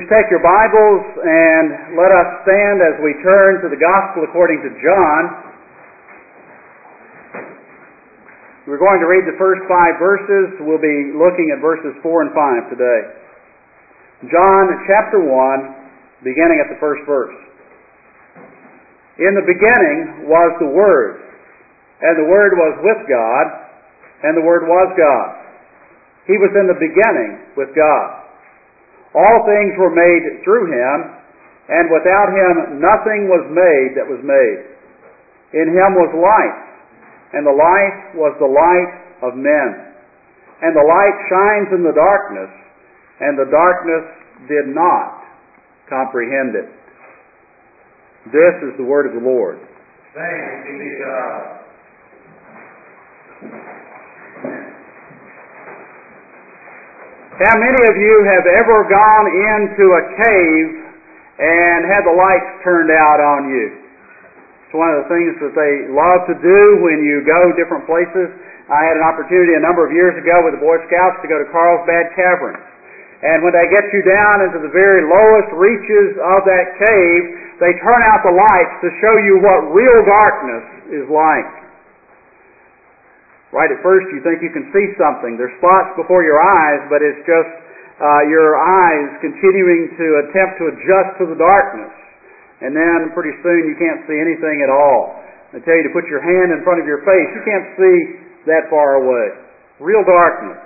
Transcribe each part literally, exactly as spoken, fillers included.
take your Bibles and let us stand as we turn to the Gospel according to John. We're going to read the first five verses. We'll be looking at verses four and five today. John chapter one, beginning at the first verse. In the beginning was the Word, and the Word was with God, and the Word was God. He was in the beginning with God. All things were made through Him, and without Him nothing was made that was made. In Him was life, and the life was the light of men. And the light shines in the darkness, and the darkness did not comprehend it. This is the word of the Lord. Thanks be to God. How many of you have ever gone into a cave and had the lights turned out on you? It's one of the things that they love to do when you go different places. I had an opportunity a number of years ago with the Boy Scouts to go to Carlsbad Caverns. And when they get you down into the very lowest reaches of that cave, they turn out the lights to show you what real darkness is like. Right at first you think you can see something. There's spots before your eyes, but it's just uh, your eyes continuing to attempt to adjust to the darkness. And then pretty soon you can't see anything at all. They tell you to put your hand in front of your face. You can't see that far away. Real darkness.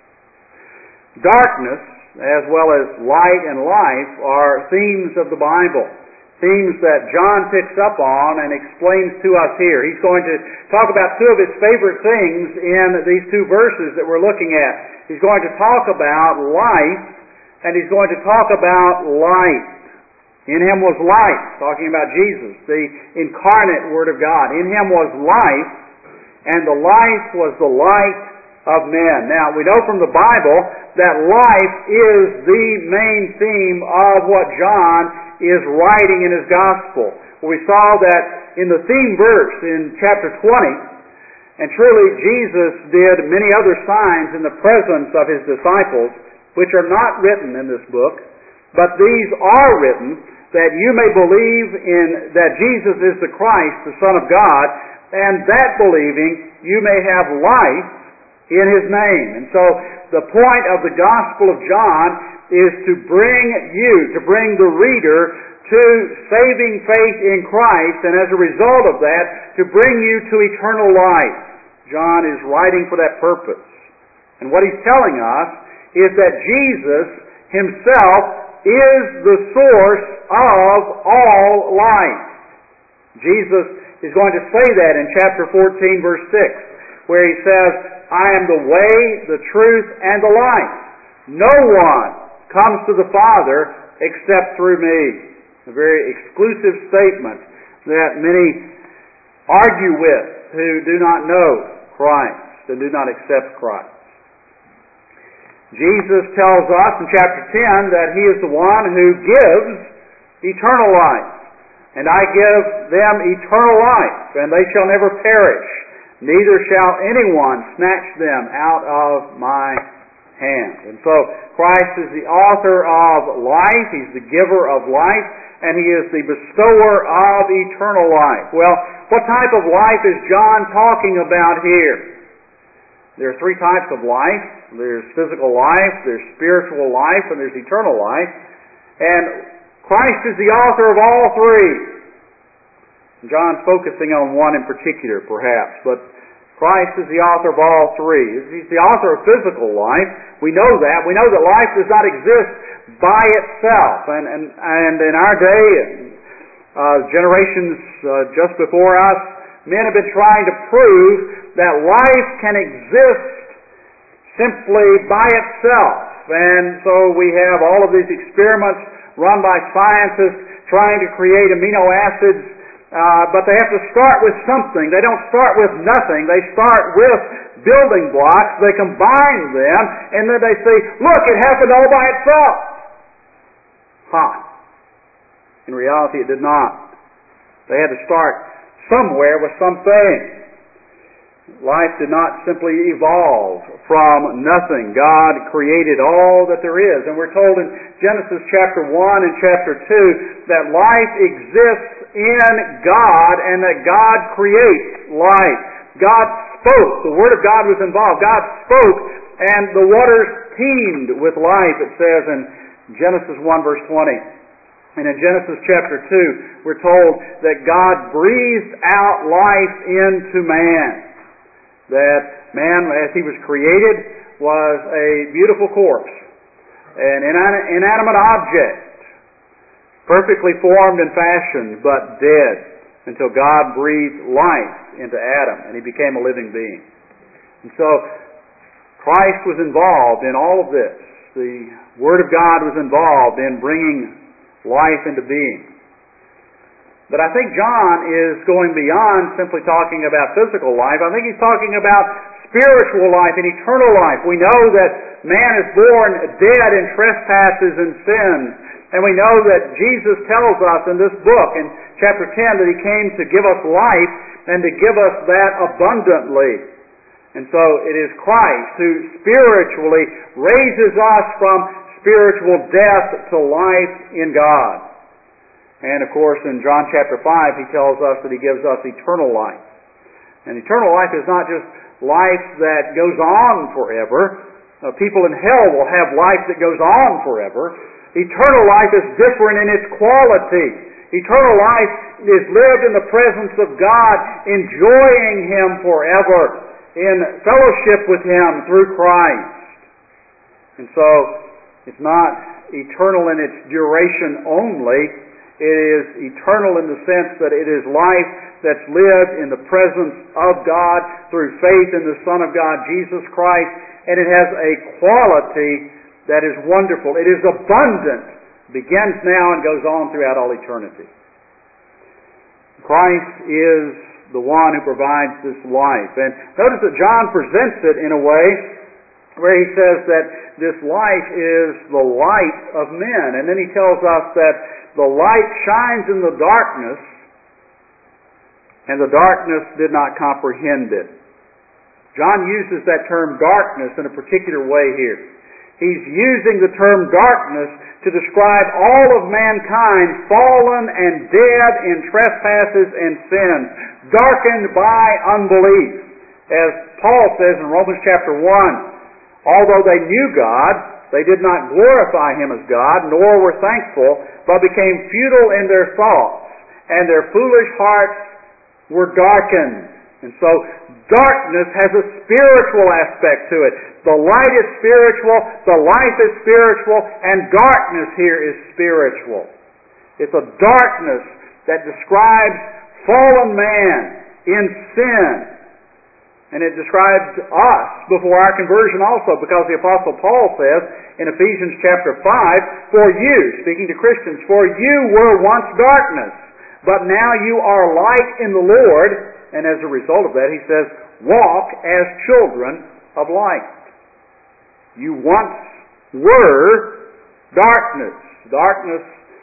Darkness, as well as light and life, are themes of the Bible. Themes that John picks up on and explains to us here. He's going to talk about two of his favorite things in these two verses that we're looking at. He's going to talk about life, and he's going to talk about light. In Him was life, talking about Jesus, the incarnate Word of God. In Him was life, and the life was the light of men. Now, we know from the Bible that life is the main theme of what John is writing in his Gospel. We saw that in the theme verse in chapter twenty, and truly Jesus did many other signs in the presence of His disciples, which are not written in this book, but these are written that you may believe in that Jesus is the Christ, the Son of God, and that believing you may have life in His name. And so the point of the Gospel of John is to bring you, to bring the reader to saving faith in Christ, and as a result of that, to bring you to eternal life. John is writing for that purpose. And what he's telling us is that Jesus Himself is the source of all life. Jesus is going to say that in chapter fourteen, verse six, where He says, I am the way, the truth, and the life. No one comes to the Father except through me. A very exclusive statement that many argue with who do not know Christ and do not accept Christ. Jesus tells us in chapter ten that He is the one who gives eternal life. And I give them eternal life, and they shall never perish, neither shall anyone snatch them out of my hand. And so Christ is the author of life, He's the giver of life, and He is the bestower of eternal life. Well, what type of life is John talking about here? There are three types of life. There's physical life, there's spiritual life, and there's eternal life. And Christ is the author of all three. John's focusing on one in particular, perhaps, but Christ is the author of all three. He's the author of physical life. We know that. We know that life does not exist by itself. And, and, and in our day, uh, generations uh, just before us, men have been trying to prove that life can exist simply by itself. And so we have all of these experiments run by scientists trying to create amino acids. Uh, but they have to start with something. They don't start with nothing. They start with building blocks. They combine them, and then they say, look, it happened all by itself. Ha! In reality, it did not. They had to start somewhere with something. Life did not simply evolve from nothing. God created all that there is. And we're told in Genesis chapter one and chapter two that life exists in God and that God creates life. God spoke. The Word of God was involved. God spoke and the waters teemed with life, it says in Genesis one verse twenty. And in Genesis chapter two, we're told that God breathed out life into man. That man, as he was created, was a beautiful corpse, an inanimate object, perfectly formed and fashioned, but dead, until God breathed life into Adam, and he became a living being. And so, Christ was involved in all of this. The Word of God was involved in bringing life into being. But I think John is going beyond simply talking about physical life. I think he's talking about spiritual life and eternal life. We know that man is born dead in trespasses and sins. And we know that Jesus tells us in this book, in chapter ten, that he came to give us life and to give us that abundantly. And so it is Christ who spiritually raises us from spiritual death to life in God. And of course in John chapter five he tells us that he gives us eternal life. And eternal life is not just life that goes on forever. Uh, people in hell will have life that goes on forever. Eternal life is different in its quality. Eternal life is lived in the presence of God, enjoying Him forever, in fellowship with Him through Christ. And so it's not eternal in its duration only. It is eternal in the sense that it is life that's lived in the presence of God through faith in the Son of God, Jesus Christ, and it has a quality that is wonderful. It is abundant, begins now and goes on throughout all eternity. Christ is the one who provides this life. And notice that John presents it in a way where he says that this life is the light of men. And then he tells us that the light shines in the darkness, and the darkness did not comprehend it. John uses that term darkness in a particular way here. He's using the term darkness to describe all of mankind fallen and dead in trespasses and sins, darkened by unbelief. As Paul says in Romans chapter one, although they knew God, they did not glorify Him as God, nor were thankful, but became futile in their thoughts, and their foolish hearts were darkened. And so, darkness has a spiritual aspect to it. The light is spiritual, the life is spiritual, and darkness here is spiritual. It's a darkness that describes fallen man in sin. And it describes us before our conversion also, because the Apostle Paul says in Ephesians chapter five, for you, speaking to Christians, for you were once darkness, but now you are light in the Lord. And as a result of that, he says, walk as children of light. You once were darkness. Darkness,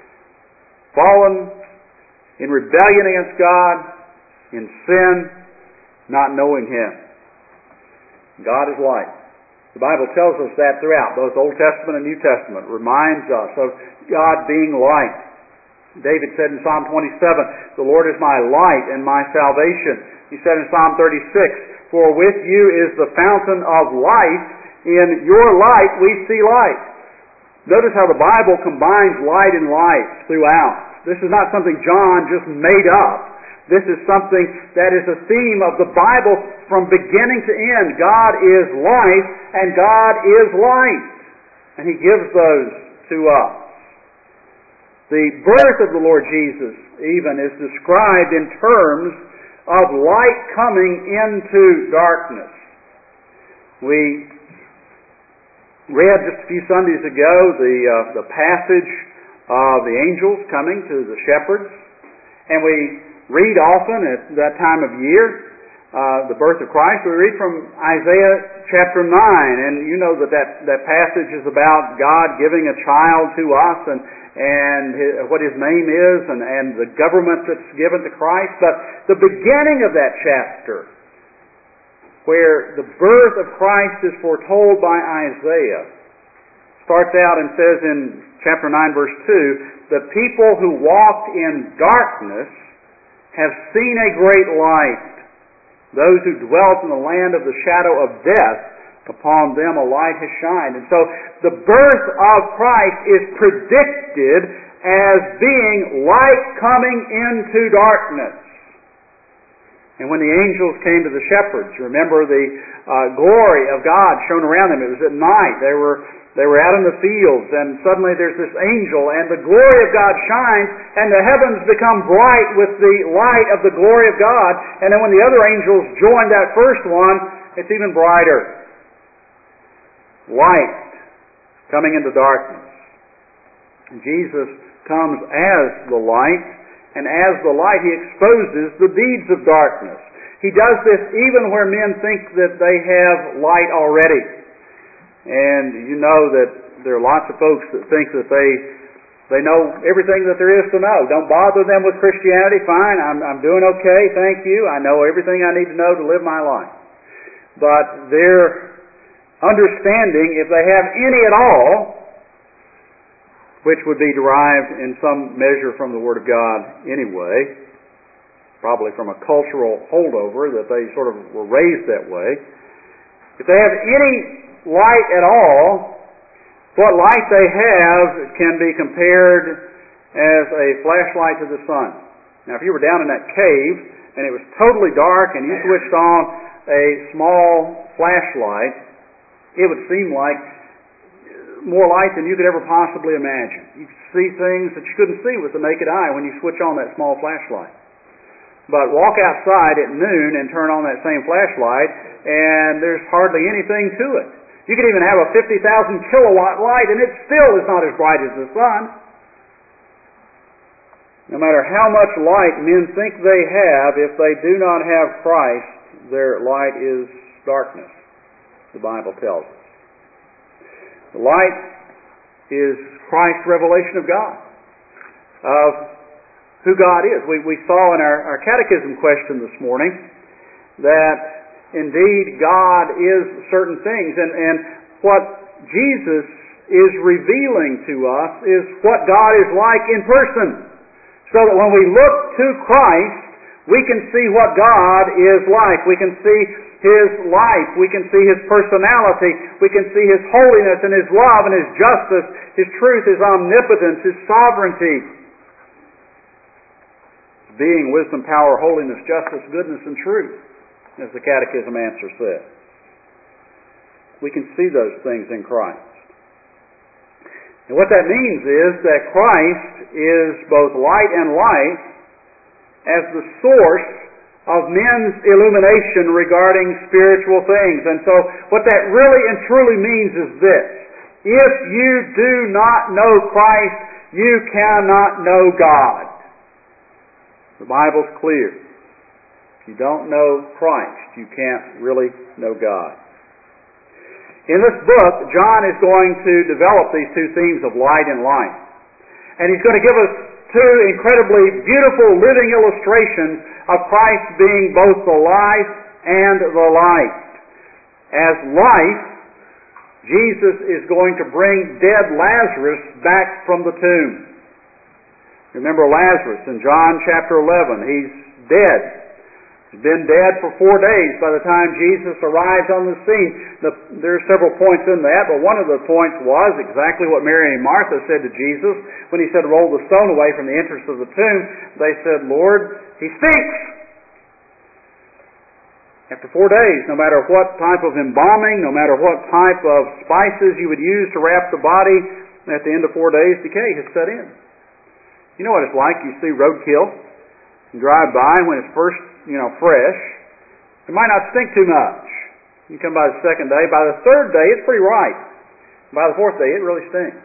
fallen in rebellion against God, in sin, not knowing Him. God is light. The Bible tells us that throughout, both Old Testament and New Testament. It reminds us of God being light. David said in Psalm twenty-seven, the Lord is my light and my salvation. He said in Psalm thirty-six, for with you is the fountain of life. In your light we see light. Notice how the Bible combines light and life throughout. This is not something John just made up. This is something that is a theme of the Bible from beginning to end. God is life and God is light. And He gives those to us. The birth of the Lord Jesus even is described in terms of light coming into darkness. We read just a few Sundays ago the, uh, the passage of the angels coming to the shepherds. And we read often at that time of year, uh, the birth of Christ. We read from Isaiah chapter nine, and you know that, that that passage is about God giving a child to us, and and his, what His name is, and, and the government that's given to Christ. But the beginning of that chapter where the birth of Christ is foretold by Isaiah. Starts out and says in chapter nine, verse two, the people who walked in darkness have seen a great light. Those who dwelt in the land of the shadow of death, upon them a light has shined. And so the birth of Christ is predicted as being light coming into darkness. And when the angels came to the shepherds, remember the uh, glory of God shone around them. It was at night. They were they were out in the fields, and suddenly there's this angel, and the glory of God shines, and the heavens become bright with the light of the glory of God. And then when the other angels joined that first one, it's even brighter. Light coming into darkness. And Jesus comes as the light, and as the light He exposes the deeds of darkness. He does this even where men think that they have light already. And you know that there are lots of folks that think that they they know everything that there is to know. Don't bother them with Christianity. Fine, I'm, I'm doing okay, thank you. I know everything I need to know to live my life. But their understanding, if they have any at all, which would be derived in some measure from the Word of God anyway, probably from a cultural holdover that they sort of were raised that way. If they have any light at all, what light they have can be compared as a flashlight to the sun. Now, if you were down in that cave and it was totally dark and you switched on a small flashlight, it would seem like more light than you could ever possibly imagine. You could see things that you couldn't see with the naked eye when you switch on that small flashlight. But walk outside at noon and turn on that same flashlight, and there's hardly anything to it. You could even have a fifty thousand kilowatt light, and it still is not as bright as the sun. No matter how much light men think they have, if they do not have Christ, their light is darkness, the Bible tells us. The light is Christ's revelation of God, of who God is. We, we saw in our, our catechism question this morning that indeed God is certain things, and, and what Jesus is revealing to us is what God is like in person. So that when we look to Christ, we can see what God is like. We can see His life. We can see His personality. We can see His holiness and His love and His justice, His truth, His omnipotence, His sovereignty. Being, wisdom, power, holiness, justice, goodness, and truth, as the Catechism answer says. We can see those things in Christ. And what that means is that Christ is both light and life as the source of men's illumination regarding spiritual things. And so what that really and truly means is this: if you do not know Christ, you cannot know God. The Bible's clear. If you don't know Christ, you can't really know God. In this book, John is going to develop these two themes of light and life. And he's going to give us two incredibly beautiful living illustrations of Christ being both the life and the light. As life, Jesus is going to bring dead Lazarus back from the tomb. Remember Lazarus in John chapter eleven. He's dead. He's been dead for four days by the time Jesus arrives on the scene. The, there are several points in that, but one of the points was exactly what Mary and Martha said to Jesus when He said, roll the stone away from the entrance of the tomb. They said, Lord, he stinks. After four days, no matter what type of embalming, no matter what type of spices you would use to wrap the body, at the end of four days, decay has set in. You know what it's like. You see roadkill, you drive by when it's first, you know, fresh. It might not stink too much. You come by the second day. By the third day, it's pretty ripe. By the fourth day, it really stinks.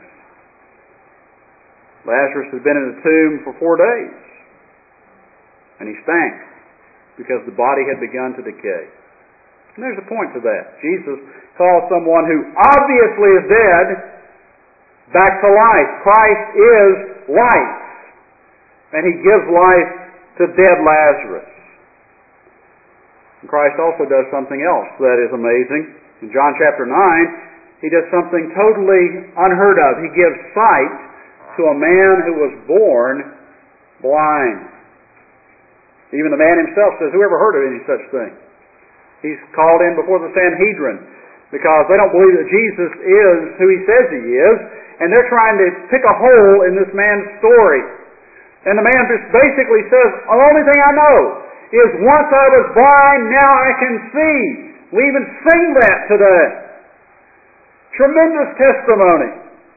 Lazarus had been in the tomb for four days, and he stank because the body had begun to decay. And there's a point to that. Jesus calls someone who obviously is dead back to life. Christ is life. And He gives life to dead Lazarus. Christ also does something else that is amazing. In John chapter nine, He does something totally unheard of. He gives sight to a man who was born blind. Even the man himself says, "Who ever heard of any such thing?" He's called in before the Sanhedrin because they don't believe that Jesus is who He says He is, and they're trying to pick a hole in this man's story. And the man just basically says, "The only thing I know is once I was blind, now I can see." We even sing that today. Tremendous testimony.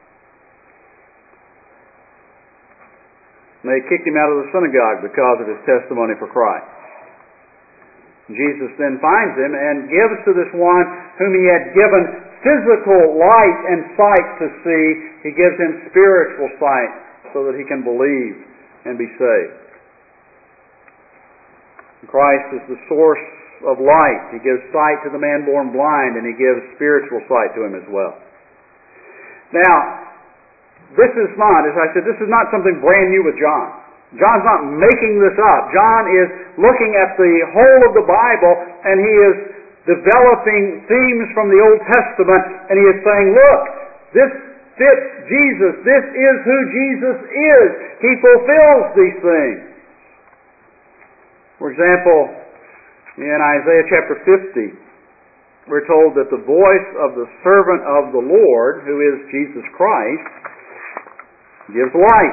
And they kicked him out of the synagogue because of his testimony for Christ. Jesus then finds him and gives to this one whom He had given physical light and sight to see, He gives him spiritual sight so that he can believe and be saved. Christ is the source of light. He gives sight to the man born blind, and He gives spiritual sight to him as well. Now, this is not, as I said, this is not something brand new with John. John's not making this up. John is looking at the whole of the Bible, and he is developing themes from the Old Testament, and he is saying, look, this fits Jesus. This is who Jesus is. He fulfills these things. For example, in Isaiah chapter fifty, we're told that the voice of the servant of the Lord, who is Jesus Christ, gives light.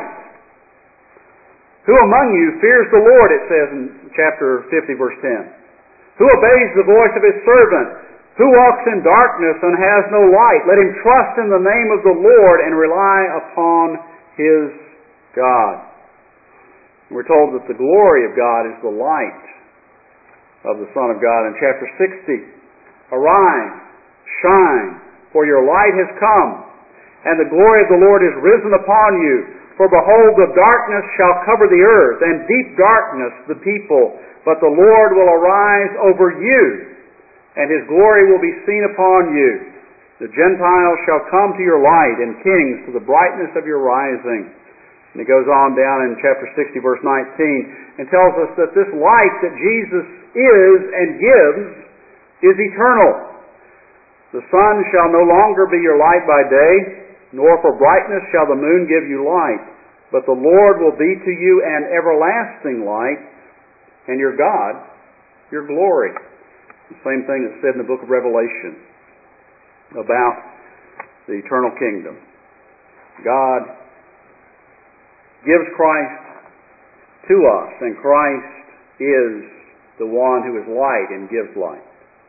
Who among you fears the Lord, it says in chapter fifty, verse ten. Who obeys the voice of His servant? Who walks in darkness and has no light? Let him trust in the name of the Lord and rely upon his God. We're told that the glory of God is the light of the Son of God in chapter sixty. Arise, shine, for your light has come, and the glory of the Lord is risen upon you. For behold, the darkness shall cover the earth, and deep darkness the people. But the Lord will arise over you, and His glory will be seen upon you. The Gentiles shall come to your light, and kings to the brightness of your rising. And it goes on down in chapter sixty, verse nineteen, and tells us that this light that Jesus is and gives is eternal. The sun shall no longer be your light by day, nor for brightness shall the moon give you light. But the Lord will be to you an everlasting light, and your God, your glory. The same thing that's said in the book of Revelation about the eternal kingdom. God gives Christ to us, and Christ is the one who is light and gives light.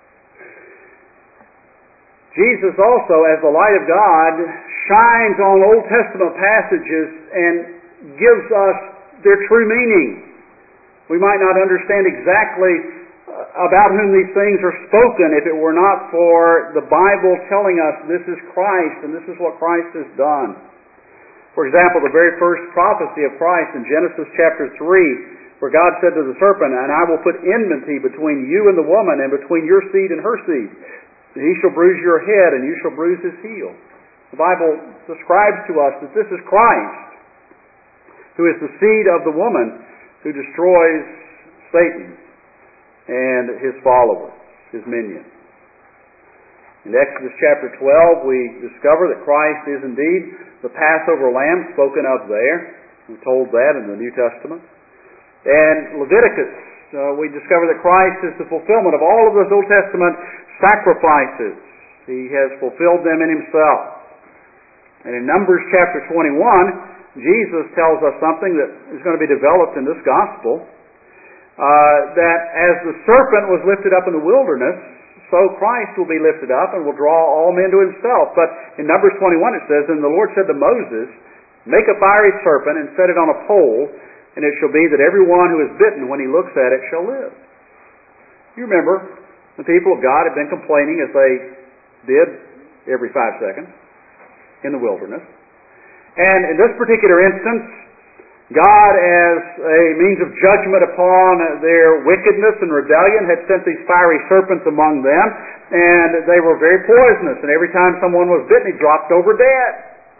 Jesus also, as the light of God, shines on Old Testament passages and gives us their true meaning. We might not understand exactly about whom these things are spoken if it were not for the Bible telling us this is Christ and this is what Christ has done. For example, the very first prophecy of Christ in Genesis chapter three, where God said to the serpent, "And I will put enmity between you and the woman, and between your seed and her seed. He shall bruise your head, and you shall bruise his heel." The Bible describes to us that this is Christ, who is the seed of the woman who destroys Satan and his followers, his minions. In Exodus chapter twelve, we discover that Christ is indeed the Passover lamb spoken of there. We're told that in the New Testament. And Leviticus, uh, we discover that Christ is the fulfillment of all of those Old Testament sacrifices. He has fulfilled them in Himself. And in Numbers chapter twenty-one, Jesus tells us something that is going to be developed in this gospel, uh, that as the serpent was lifted up in the wilderness, so Christ will be lifted up and will draw all men to Himself. But in Numbers twenty-one it says, "And the Lord said to Moses, Make a fiery serpent and set it on a pole, and it shall be that every one who is bitten when he looks at it shall live." You remember, the people of God had been complaining as they did every five seconds in the wilderness. And in this particular instance, God, as a means of judgment upon their wickedness and rebellion, had sent these fiery serpents among them, and they were very poisonous, and every time someone was bitten, he dropped over dead.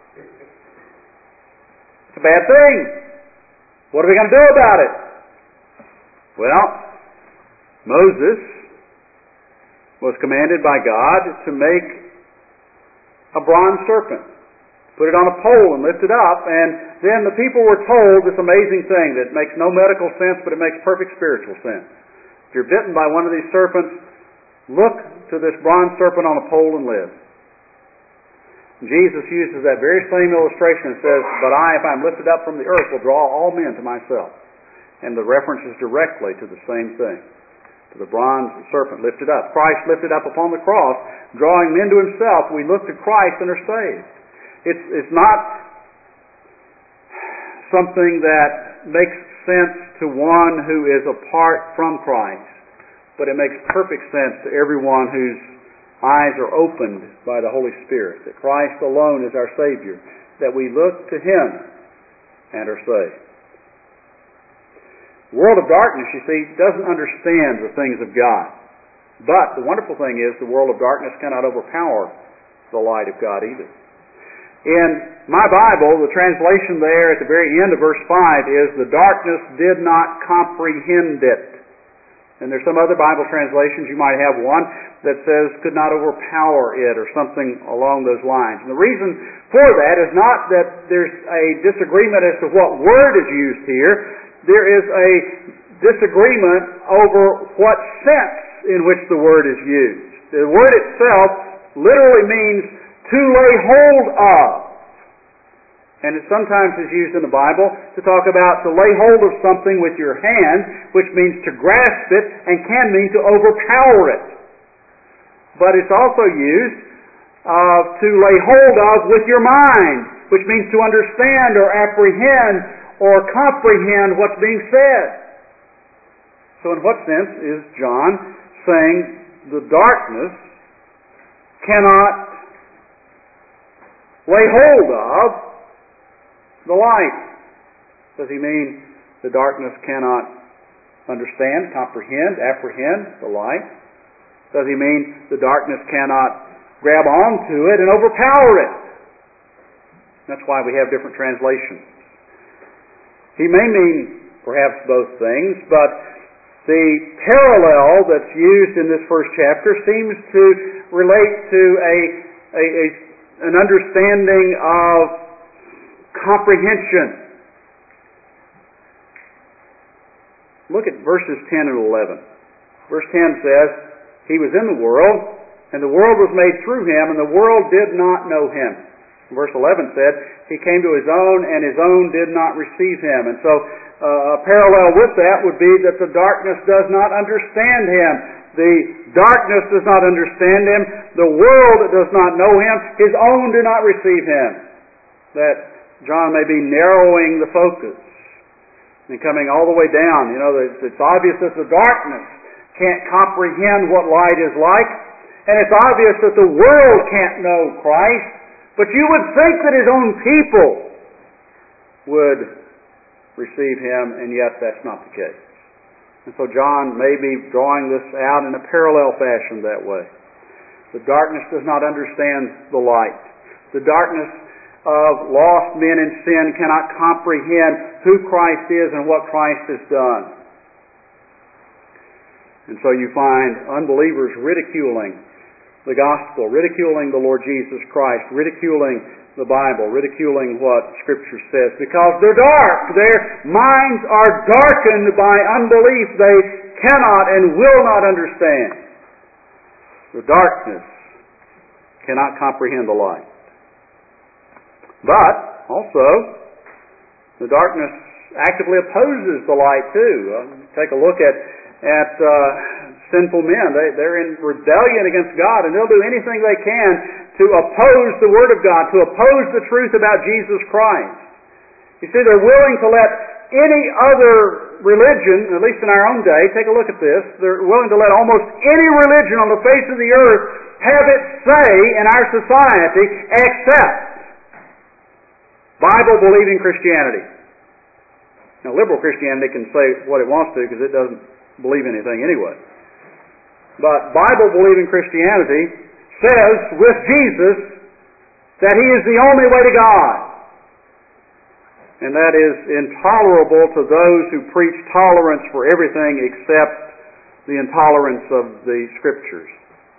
It's a bad thing. What are we going to do about it? Well, Moses was commanded by God to make a bronze serpent, put it on a pole and lift it up, and then the people were told this amazing thing that makes no medical sense, but it makes perfect spiritual sense. If you're bitten by one of these serpents, look to this bronze serpent on a pole and live. Jesus uses that very same illustration and says, "But I, if I'm lifted up from the earth, will draw all men to myself." And the reference is directly to the same thing, to the bronze serpent lifted up. Christ lifted up upon the cross, drawing men to Himself. We look to Christ and are saved. It's, it's not something that makes sense to one who is apart from Christ, but it makes perfect sense to everyone whose eyes are opened by the Holy Spirit, that Christ alone is our Savior, that we look to Him and are saved. The world of darkness, you see, doesn't understand the things of God. But the wonderful thing is the world of darkness cannot overpower the light of God either. In my Bible, the translation there at the very end of verse five is, "The darkness did not comprehend it." And there's some other Bible translations, you might have one that says, "could not overpower it," or something along those lines. And the reason for that is not that there's a disagreement as to what word is used here. There is a disagreement over what sense in which the word is used. The word itself literally means to lay hold of. And it sometimes is used in the Bible to talk about to lay hold of something with your hand, which means to grasp it and can mean to overpower it. But it's also used uh, to lay hold of with your mind, which means to understand or apprehend or comprehend what's being said. So in what sense is John saying the darkness cannot lay hold of the light? Does he mean the darkness cannot understand, comprehend, apprehend the light? Does he mean the darkness cannot grab onto it and overpower it? That's why we have different translations. He may mean perhaps both things, but the parallel that's used in this first chapter seems to relate to a, a, a an understanding of comprehension. Look at verses ten and eleven. Verse ten says, "He was in the world, and the world was made through Him, and the world did not know Him." Verse eleven said, "He came to His own, and His own did not receive Him." And so uh, a parallel with that would be that the darkness does not understand Him. The darkness does not understand Him. The world does not know Him. His own do not receive Him. That John may be narrowing the focus and coming all the way down. You know, it's, it's obvious that the darkness can't comprehend what light is like, and it's obvious that the world can't know Christ, but you would think that His own people would receive Him, and yet that's not the case. And so John may be drawing this out in a parallel fashion that way. The darkness does not understand the light. The darkness of lost men in sin cannot comprehend who Christ is and what Christ has done. And so you find unbelievers ridiculing the gospel, ridiculing the Lord Jesus Christ, ridiculing the Bible, ridiculing what Scripture says, because they're dark. Their minds are darkened by unbelief. They cannot and will not understand. The darkness cannot comprehend the light. But, also, the darkness actively opposes the light too. Uh, take a look at, at uh, sinful men. They, they're in rebellion against God, and they'll do anything they can to oppose the Word of God, to oppose the truth about Jesus Christ. You see, they're willing to let any other religion, at least in our own day, take a look at this, they're willing to let almost any religion on the face of the earth have its say in our society except Bible-believing Christianity. Now, liberal Christianity can say what it wants to because it doesn't believe anything anyway. But Bible-believing Christianity says with Jesus that He is the only way to God. And that is intolerable to those who preach tolerance for everything except the intolerance of the Scriptures.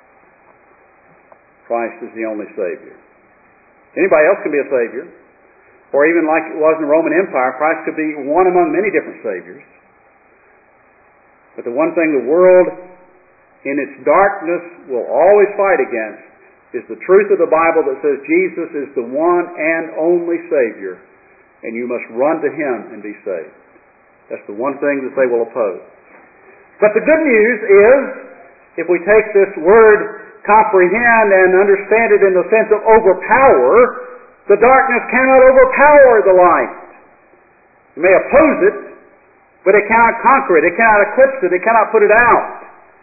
Christ is the only Savior. Anybody else can be a Savior. Or even like it was in the Roman Empire, Christ could be one among many different Saviors. But the one thing the world in its darkness will always fight against is the truth of the Bible that says Jesus is the one and only Savior, and you must run to Him and be saved. That's the one thing that they will oppose. But the good news is, if we take this word comprehend and understand it in the sense of overpower, the darkness cannot overpower the light. It may oppose it, but it cannot conquer it. It cannot eclipse it. It cannot put it out.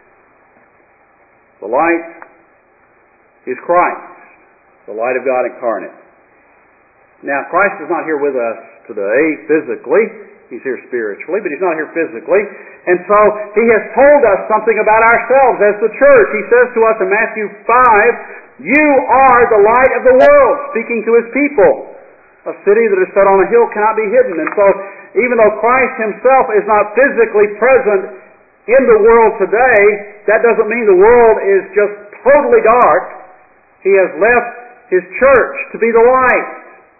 The light is Christ, the light of God incarnate. Now, Christ is not here with us today physically. He's here spiritually, but He's not here physically. And so He has told us something about ourselves as the church. He says to us in Matthew five, "You are the light of the world," speaking to His people. A city that is set on a hill cannot be hidden. And so, even though Christ Himself is not physically present in the world today, that doesn't mean the world is just totally dark. He has left His church to be the light.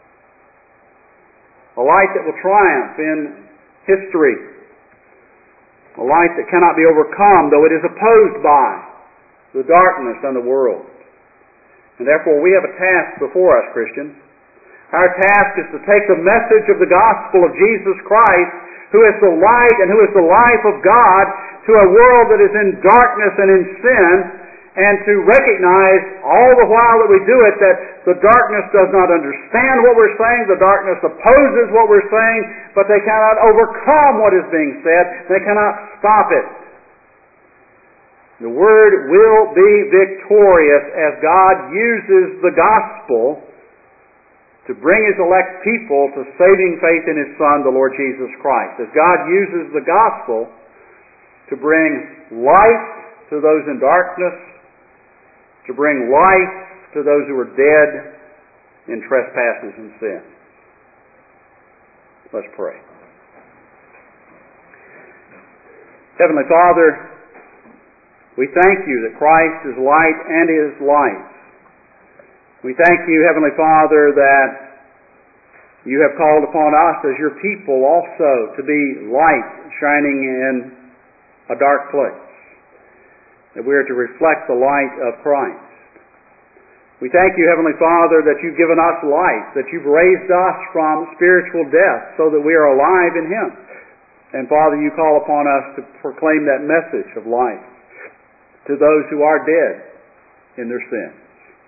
A light that will triumph in history. A light that cannot be overcome, though it is opposed by the darkness and the world. And therefore we have a task before us, Christians. Our task is to take the message of the gospel of Jesus Christ, who is the light and who is the life of God, to a world that is in darkness and in sin, and to recognize all the while that we do it that the darkness does not understand what we're saying, the darkness opposes what we're saying, but they cannot overcome what is being said. They cannot stop it. The Word will be victorious as God uses the gospel to bring His elect people to saving faith in His Son, the Lord Jesus Christ. As God uses the gospel to bring light to those in darkness, to bring life to those who are dead in trespasses and sins. Let's pray. Heavenly Father, we thank You that Christ is light and is life. We thank You, Heavenly Father, that You have called upon us as Your people also to be light shining in a dark place, that we are to reflect the light of Christ. We thank You, Heavenly Father, that You've given us life, that You've raised us from spiritual death so that we are alive in Him. And Father, You call upon us to proclaim that message of life to those who are dead in their sins.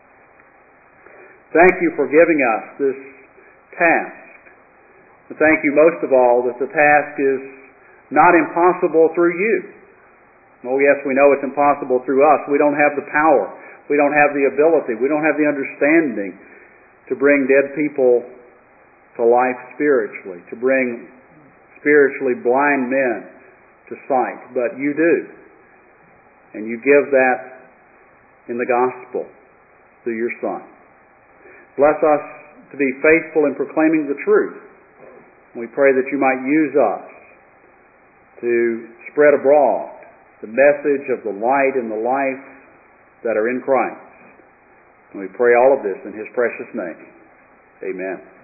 Thank You for giving us this task. And thank You most of all that the task is not impossible through You. Oh yes, we know it's impossible through us. We don't have the power. We don't have the ability. We don't have the understanding to bring dead people to life spiritually, to bring spiritually blind men to sight. But You do. And You give that in the gospel through Your Son. Bless us to be faithful in proclaiming the truth. We pray that You might use us to spread abroad the message of the light and the life that are in Christ. And we pray all of this in His precious name. Amen.